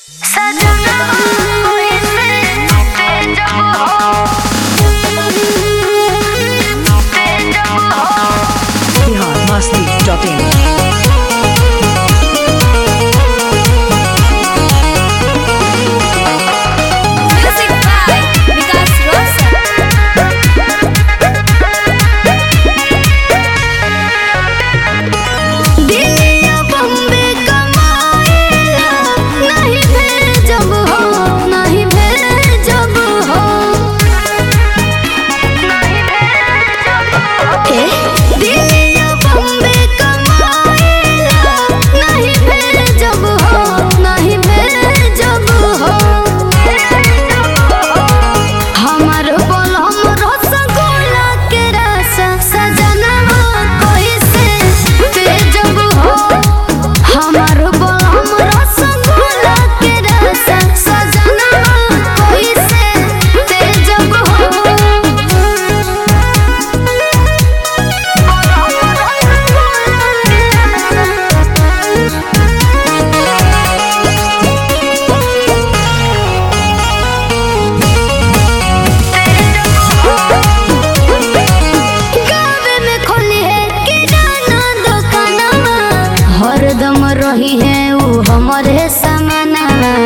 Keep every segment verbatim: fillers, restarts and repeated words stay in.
रही है वो हमारे समाना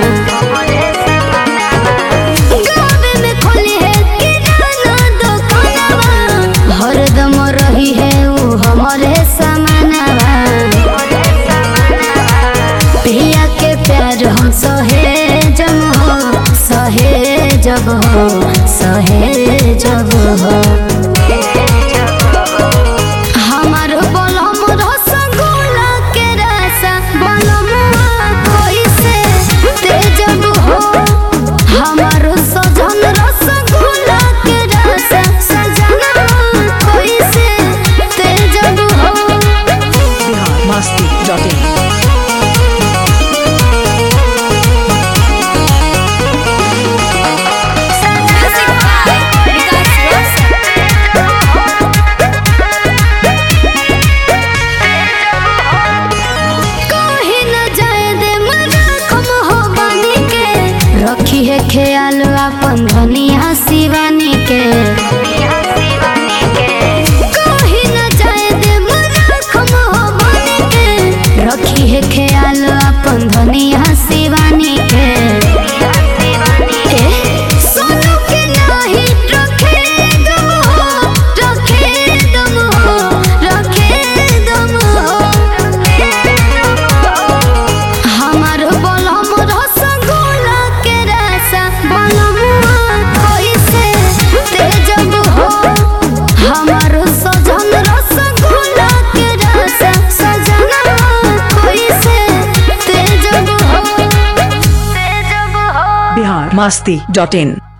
गाँव में खोली है किराना दुकानवा हरदम रही है वो हमारे समाना पिया के प्यार हम सहे जब हो सहे जब हो सहे जब हो रखी है ख्याल अपन धनिया शिवानी के कहीं न जाए दे मरखम हो बनी के रखी है ख्याल अपन धनिया शिवानी के सोनू के नहीं रखे दम हो रखे दम हो रखे दम हो हमार बलम रसगुल्ला बिहार मस्ती डॉट इन।